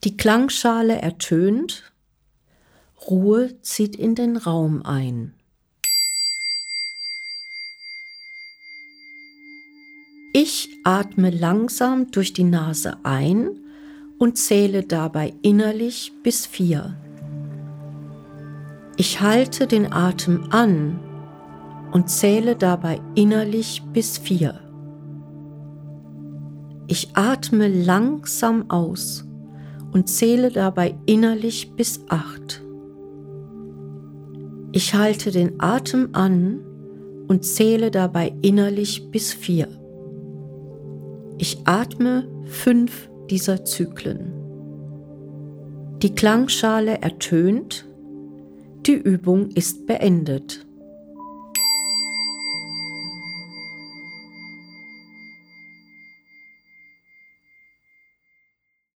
Die Klangschale ertönt, Ruhe zieht in den Raum ein. Ich atme langsam durch die Nase ein und zähle dabei innerlich bis 4. Ich halte den Atem an und zähle dabei innerlich bis 4. Ich atme langsam aus und zähle dabei innerlich bis 8. Ich halte den Atem an und zähle dabei innerlich bis 4. Ich atme 5 dieser Zyklen. Die Klangschale ertönt, die Übung ist beendet.